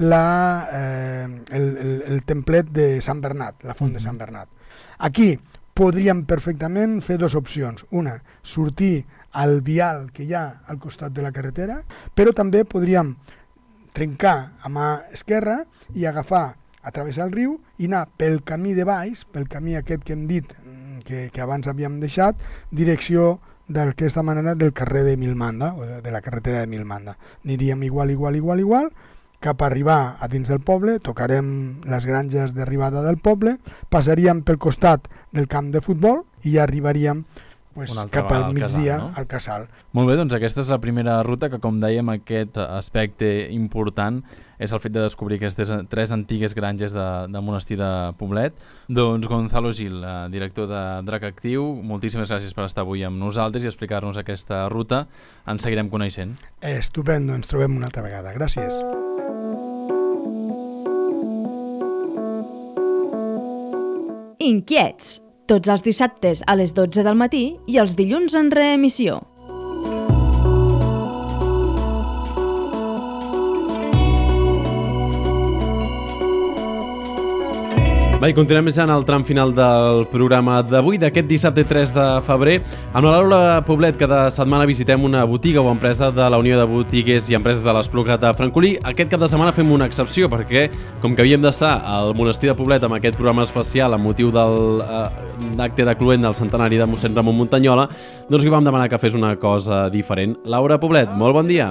la, eh, el, el, el templet de Sant Bernat, la font mm-hmm. de Sant Bernat. Aquí podríem perfectament fer dues opcions. Una, sortir al vial que hi ha al costat de la carretera, però també podríem trencar a mà esquerra i agafar, atravessar el riu i anar pel camí de baix, pel camí aquest que hem dit, que, que abans havíem deixat, direcció d'aquesta manera del carrer de Milmanda, o de, de la carretera de Milmanda. Aniríem igual, igual, igual, igual, cap a arribar a dins del poble, tocarem les granges d'arribada del poble, passaríem pel costat del camp de futbol i arribaríem pues, cap al migdia al, no? al Casal. Molt bé, doncs aquesta és la primera ruta que, com dèiem, aquest aspecte important és el fet de descobrir aquestes tres antigues granges de, de monestir de Poblet. Doncs Gonzalo Gil, director de Drac Actiu, moltíssimes gràcies per estar avui amb nosaltres i explicar-nos aquesta ruta. Ens seguirem coneixent. Estupendo, ens trobem una altra vegada. Gràcies. Inquiets, tots els dissabtes a les dotze del matí i els dilluns en reemissió. Va, i continuem ja en el tram final del programa d'avui, d'aquest dissabte tres de febrer. Amb la Laura Poblet, cada setmana visitem una botiga o empresa de la Unió de Botiguers i Empreses de l'Espluga de Francolí. Aquest cap de setmana fem una excepció, perquè com que havíem d'estar al monestir de Poblet amb aquest programa especial amb motiu del eh, acte de cloent del centenari de mossèn Ramon Muntanyola, doncs li vam demanar que fes una cosa diferent. Laura Poblet, molt bon dia.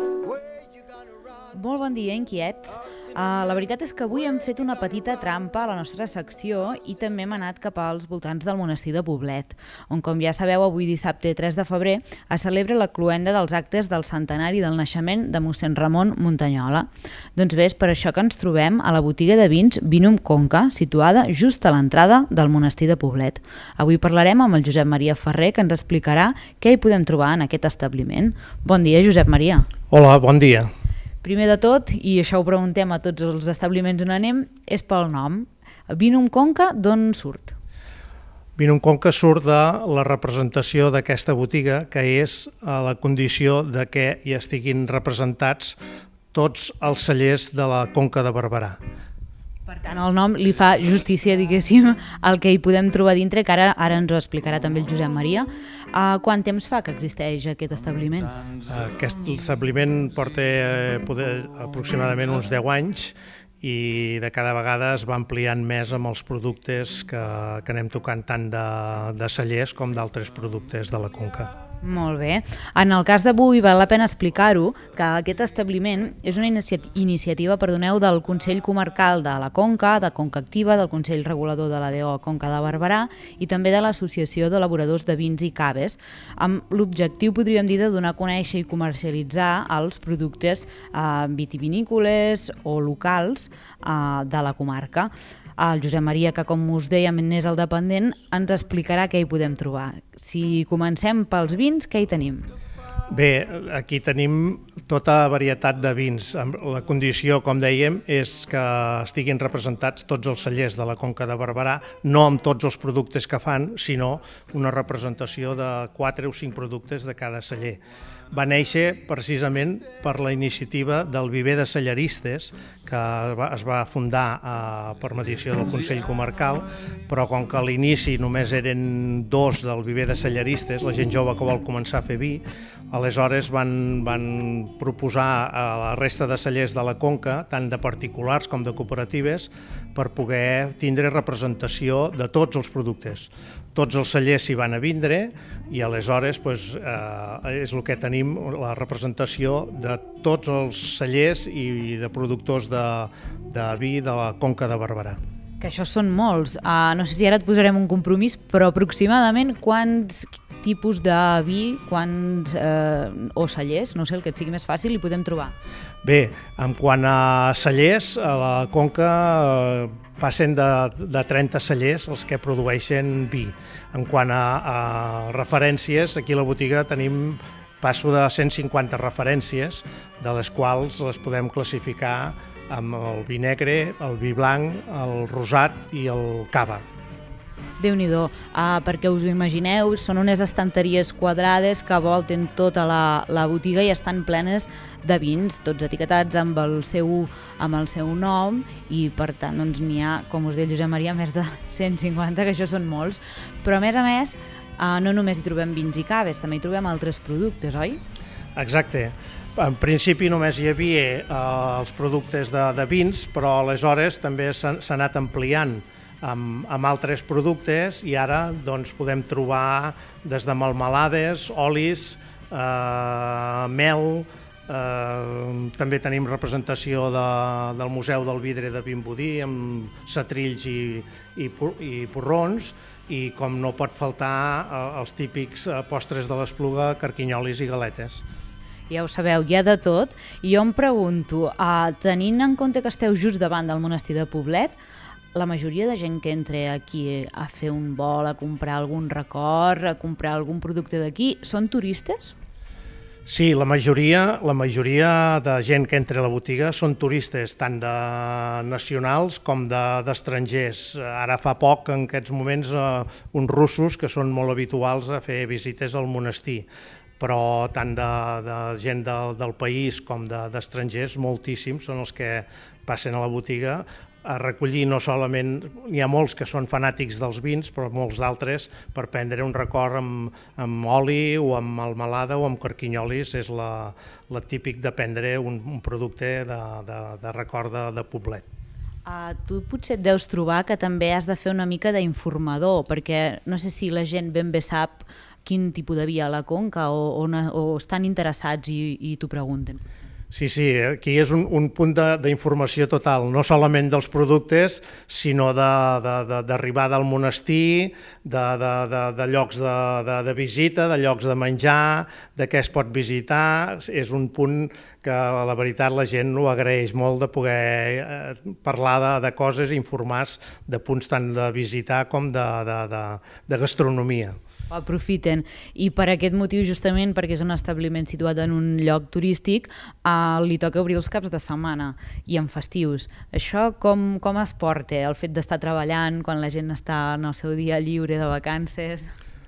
Molt bon dia, inquiets. Uh, la veritat és que avui hem fet una petita trampa a la nostra secció i també hem anat cap als voltants del monestir de Poblet, on, com ja sabeu, avui dissabte tres de febrer es celebra la cloenda dels actes del centenari del naixement de mossèn Ramon Muntanyola. Doncs bé, és per això que ens trobem a la botiga de vins Vinum Conca, situada just a l'entrada del monestir de Poblet. Avui parlarem amb el Josep Maria Ferrer, que ens explicarà què hi podem trobar en aquest establiment. Bon dia, Josep Maria. Hola, bon dia. Primer de tot, i això ho preguntem a tots els establiments on anem, és pel nom. Vinum Conca, d'on surt? Vinum Conca surt de la representació d'aquesta botiga, que és a la condició de que hi estiguin representats tots els cellers de la Conca de Barberà. Per tant, el nom li fa justícia, diguéssim, al que hi podem trobar dintre, que ara, ara ens ho explicarà també el Josep Maria. Uh, quant temps fa que existeix aquest establiment? Aquest establiment porta eh, poder, aproximadament uns deu anys i de cada vegada es va ampliant més amb els productes que, que anem tocant tant de, de cellers com d'altres productes de la Conca. Molt bé. En el cas d'avui val la pena explicar-ho que aquest establiment és una inici iniciativa perdoneu, del Consell Comarcal de la Conca, de Conca Activa, del Consell Regulador de la D O Conca de Barberà i també de l'Associació d'Elaboradors de Vins i Caves, amb l'objectiu, podríem dir, de donar a conèixer i comercialitzar els productes eh, vitivinícoles o locals eh, de la comarca. El Josep Maria, que com us dèiem n'és el dependent, ens explicarà què hi podem trobar. Si comencem pels vins, què hi tenim? Bé, aquí tenim tota varietat de vins. La condició, com dèiem, és que estiguin representats tots els cellers de la Conca de Barberà, no amb tots els productes que fan, sinó una representació de quatre o cinc productes de cada celler. Va néixer precisament per la iniciativa del Viver de Celleristes, que es va fundar eh, per mediació del Consell Comarcal, però com que a l'inici només eren dos del Viver de Celleristes, la gent jove que vol començar a fer vi, aleshores van, van proposar a la resta de cellers de la Conca, tant de particulars com de cooperatives, per poder tindre representació de tots els productes. Tots els cellers s'hi van a vindre i aleshores pues, eh, és el que tenim, la representació de tots els cellers i de productors de, de vi de la Conca de Barberà. Que això són molts. Uh, no sé si ara et posarem un compromís, però aproximadament quants tipus de vi, quants eh, o cellers, no sé, el que et sigui més fàcil, hi podem trobar? Bé, en quant a cellers, a la Conca eh, passen de, de trenta cellers els que produeixen vi. En quant a, a referències, aquí a la botiga tenim, passo de cent cinquanta referències, de les quals les podem classificar amb el vi negre, el vi blanc, el rosat i el cava. Déu-n'hi-do, uh, perquè us ho imagineu, són unes estanteries quadrades que volten tota la, la botiga i estan plenes de vins, tots etiquetats amb el seu, amb el seu nom i per tant doncs, n'hi ha, com us deia Josep Maria, més de cent cinquanta, que això són molts, però a més a més uh, no només hi trobem vins i caves, també hi trobem altres productes, oi? Exacte. En principi només hi havia eh, els productes de, de vins, però aleshores també s'ha anat ampliant amb, amb altres productes i ara doncs, podem trobar des de melmelades, olis, eh, mel, eh, també tenim representació de, del Museu del Vidre de Vimbodí amb setrills i, i, i porrons i com no pot faltar eh, els típics eh, postres de l'Espluga, carquinyolis i galetes. Ja ho sabeu, hi ha de tot. I jo em pregunto, uh, tenint en compte que esteu just davant del monestir de Poblet, la majoria de gent que entra aquí a fer un vol, a comprar algun record, a comprar algun producte d'aquí, són turistes? Sí, la majoria, la majoria de gent que entra a la botiga són turistes, tant de nacionals com d'estrangers. De, Ara fa poc, en aquests moments, eh, uns russos que són molt habituals a fer visites al monestir, però tant de, de gent de, del país com d'estrangers, de, moltíssims, són els que passen a la botiga a recollir no solament, n'hi ha molts que són fanàtics dels vins, però molts d'altres per prendre un record amb, amb oli o amb melmelada o amb carquinyolis, és la, la típic de prendre un, un producte de, de, de record de, de Poblet. Uh, tu potser et deus trobar que també has de fer una mica d'informador, perquè no sé si la gent ben bé sap quin tipus de vi a la Conca o, o, o estan interessats i, i t'ho pregunten. Sí, sí, aquí és un, un punt d'informació total, no solament dels productes, sinó d'arribar de, de, del monestir, de, de, de, de llocs de, de, de visita, de llocs de menjar, de què es pot visitar. És un punt que la veritat la gent ho agraeix molt de poder eh, parlar de, de coses i informar-se de punts tant de visitar com de, de, de, de gastronomia. Ho aprofiten i per aquest motiu, justament perquè és un establiment situat en un lloc turístic, eh, li toca obrir els caps de setmana i en festius. Això com, com es porta, el fet d'estar treballant quan la gent està en el seu dia lliure de vacances?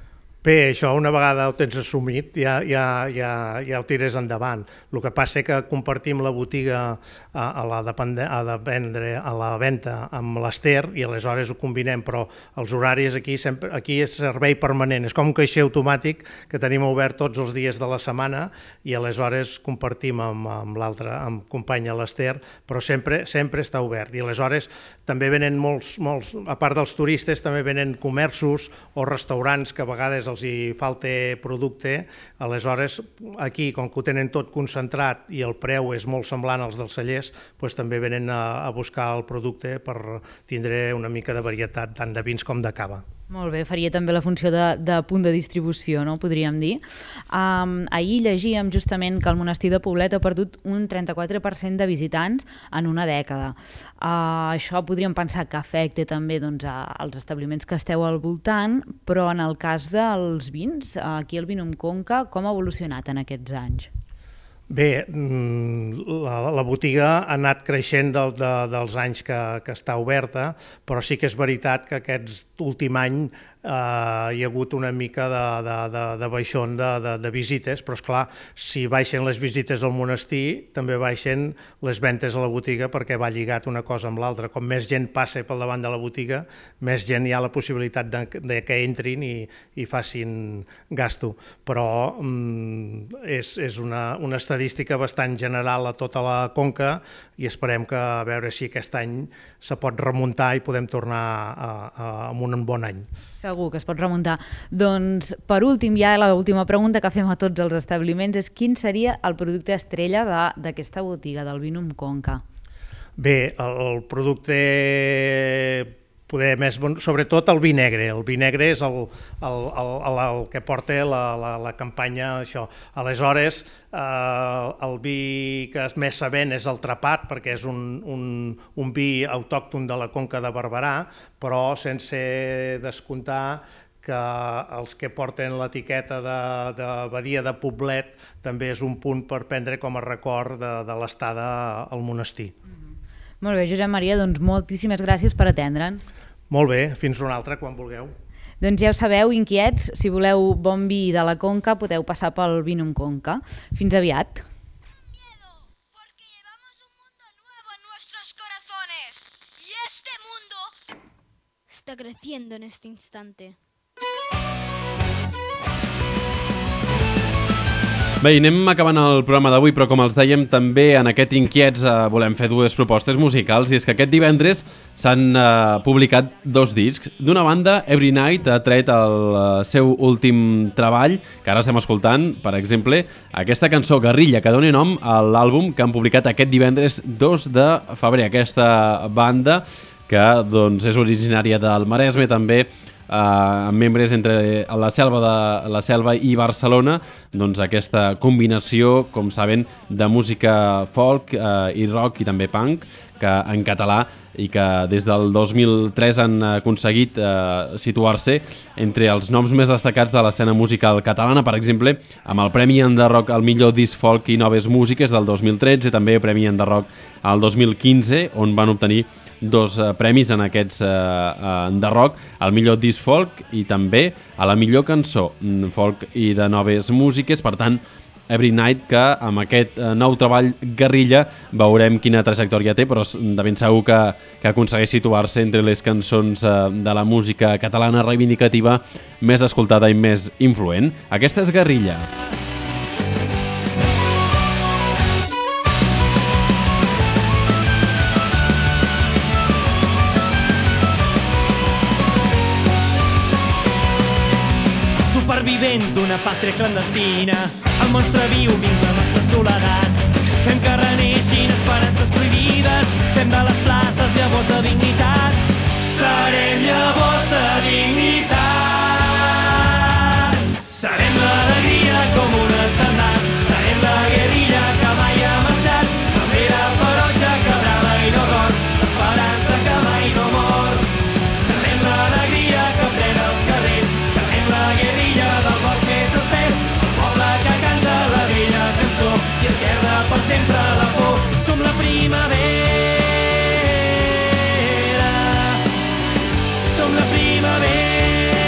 Bé, això una vegada ho tens assumit ja, ja, ja, ja ho tires endavant. El que passa és que compartim la botiga a, a, la, depende, a, de vendre, a la venda amb l'Ester i aleshores ho combinem, però els horaris aquí, sempre, aquí és servei permanent, és com un caixer automàtic que tenim obert tots els dies de la setmana i aleshores compartim amb, amb l'altra, amb companya l'Ester, però sempre, sempre està obert. I aleshores també venen molts, molts, a part dels turistes, també venen comerços o restaurants que a vegades els hi falta producte, aleshores aquí, com que ho tenen tot concentrat i el preu és molt semblant als dels cellers, doncs també venen a, a buscar el producte per tindre una mica de varietat tant de vins com de cava. Molt bé, faria també la funció de, de punt de distribució, no? Podríem dir. Um, ahir llegíem justament que el monestir de Poblet ha perdut un trenta-quatre per cent de visitants en una dècada. Uh, això podríem pensar que afecta també doncs, als establiments que esteu al voltant, però en el cas dels vins, aquí el Vinum Conca, com ha evolucionat en aquests anys? Bé, la, la botiga ha anat creixent del, de, dels anys que, que està oberta, però sí que és veritat que aquest últim any eh, hi ha hagut una mica de, de, de, de baixón de, de, de visites, però esclar, si baixen les visites al monestir, també baixen les ventes a la botiga perquè va lligat una cosa amb l'altra. Com més gent passa pel davant de la botiga, més gent hi ha la possibilitat de, de que entrin i, i facin gasto. Però mm, és, és una, una estadística bastant general a tota la conca i esperem que a veure si aquest any se pot remuntar i podem tornar a, a, a un bon any. Segur que es pot remuntar. Doncs, per últim, ja l'última pregunta que fem a tots els establiments és quin seria el producte estrella d'aquesta botiga, del Vinum Conca? Bé, el, el producte poder més bon, sobretot el vi negre. El vi negre és el, el, el, el, el que porta la, la, la campanya. Això. Aleshores, eh, el vi que més se ven és el Trapat, perquè és un, un, un vi autòcton de la Conca de Barberà, però sense descomptar que els que porten l'etiqueta de, de Badia de Poblet també és un punt per prendre com a record de, de l'estada al monestir. Mm-hmm. Molt bé, Josep Maria, doncs moltíssimes gràcies per atendre'ns. Molt bé, fins una altra, quan vulgueu. Doncs ja ho sabeu, inquiets, si voleu bon vi de la Conca podeu passar pel Vinum Conca. Fins aviat. Está creciendo en este instante. Bé, anem acabant el programa d'avui, però com els dèiem, també en aquest Inquiets eh, volem fer dues propostes musicals, i és que aquest divendres s'han eh, publicat dos discs. D'una banda, Every Night ha tret el eh, seu últim treball, que ara estem escoltant, per exemple, aquesta cançó Guerrilla, que dona nom a l'àlbum que han publicat aquest divendres dos de febrer. Aquesta banda, que doncs, és originària del Maresme, també, Uh, amb membres entre la selva, de, la selva i Barcelona, doncs aquesta combinació, com saben, de música folk uh, i rock i també punk, que en català, i que des del dos mil tres han aconseguit uh, situar-se entre els noms més destacats de l'escena musical catalana, per exemple, amb el Premi Enderrock al millor disc folk i noves músiques del dos mil tretze, també Premi Enderrock al dos mil quinze, on van obtenir dos uh, premis en aquests uh, uh, Enderrock, al millor disc folk i també a la millor cançó folk i de noves músiques. Per tant, Every Night, que amb aquest uh, nou treball Guerrilla veurem quina trajectòria té, però de ben segur que, que aconsegueix situar-se entre les cançons uh, de la música catalana reivindicativa més escoltada i més influent. Aquesta és Guerrilla. Supervivents d'una pàtria clandestina, el monstre viu dins la nostra soledat. Fem que reneixin esperances prohibides, fem de les places llavors de dignitat. Serem llavors de dignitat. Serem l'alegria com un estendard, serem la guerrilla que mai ha marxat, bandera ferotge que brava i no ror, l'esperança que mai no mor. Serem l'alegria que pren els carrers, serem la guerrilla del bosc més espès, el poble que canta la vella cançó i esquerda per sempre la por. Som la primavera, som la primavera.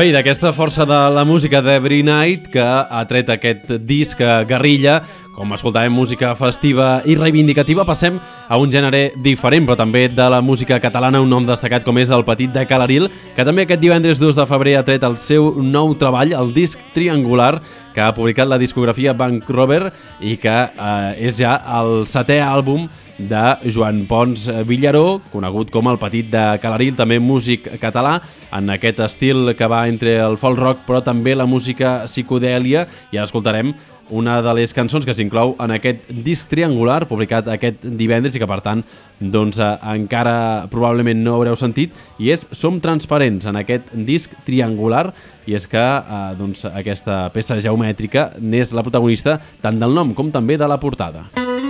Bé, i d'aquesta força de la música d'Every Night, que ha tret aquest disc Guerrilla, com escoltàvem música festiva i reivindicativa, passem a un gènere diferent, però també de la música catalana, un nom destacat com és el Petit de Calaril, que també aquest divendres dos de febrer ha tret el seu nou treball, el disc Triangular, que ha publicat la discografia Bank Rover i que eh, és ja el setè àlbum de Joan Pons Villaró, conegut com el Petit de Calaril, també músic català, en aquest estil que va entre el folk rock però també la música psicodèlia, i ara escoltarem una de les cançons que s'inclou en aquest disc Triangular, publicat aquest divendres i que per tant doncs, eh, encara probablement no haureu sentit, i és Som transparents, en aquest disc Triangular, i és que eh, doncs, aquesta peça geomètrica n'és la protagonista tant del nom com també de la portada.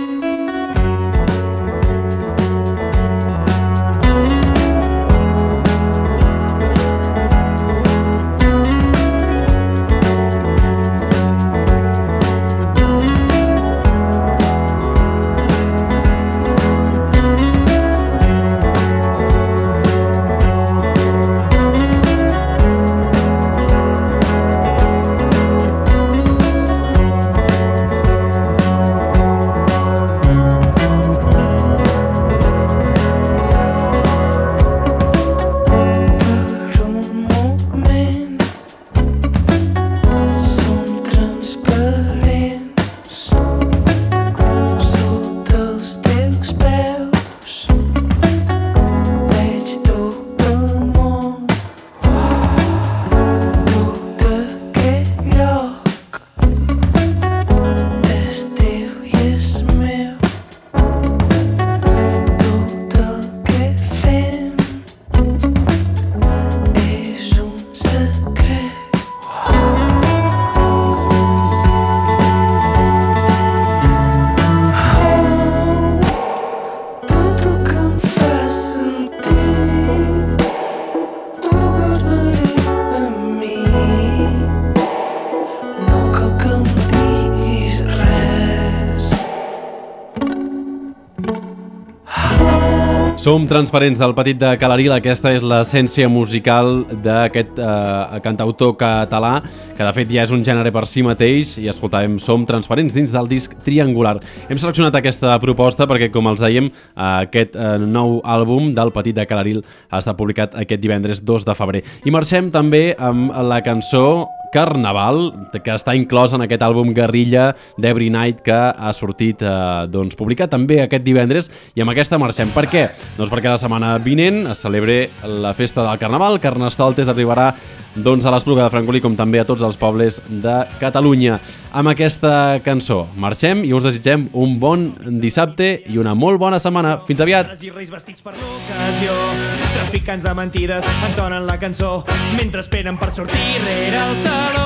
Som transparents del Petit de Calaril, aquesta és l'essència musical d'aquest eh, cantautor català, que de fet ja és un gènere per si mateix, i escoltàvem Som transparents dins del disc Triangular. Hem seleccionat aquesta proposta perquè, com els dèiem, aquest eh, nou àlbum del Petit de Calaril ha estat publicat aquest divendres dos de febrer. I marxem també amb la cançó Carnaval, que està inclòs en aquest àlbum Guerrilla d'Every Night, que ha sortit eh, doncs, publicat també aquest divendres, i amb aquesta marxem. Per què? Doncs perquè la setmana vinent es celebre la festa del Carnaval. Carnestoltes arribarà doncs, a l'Espluga de Francolí, com també a tots els pobles de Catalunya. Amb aquesta cançó marxem i us desitgem un bon dissabte i una molt bona setmana. Fins aviat! I reis vestits per l'ocasió, traficants de mentides entonen la cançó mentre esperen per sortir rere el taló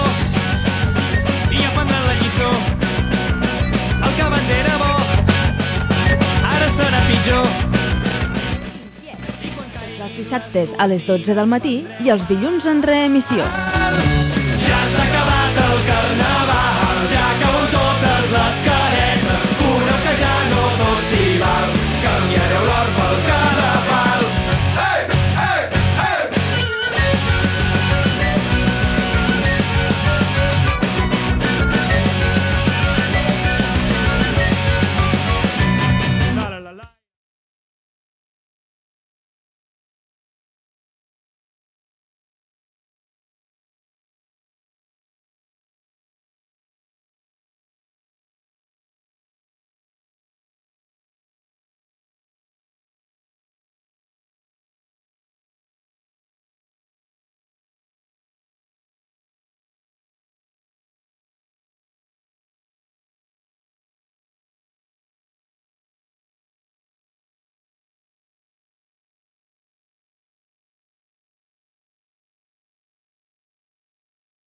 i aprendran la lliçó. El que abans era bo ara serà pitjor. Els dissabtes a les dotze del matí i els dilluns en reemissió.